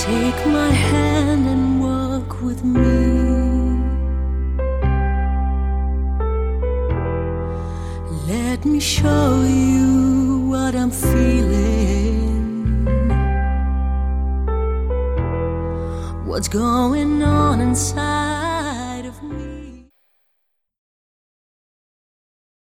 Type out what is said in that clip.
Take my hand and walk with me. Let me show you what I'm feeling, what's going on inside.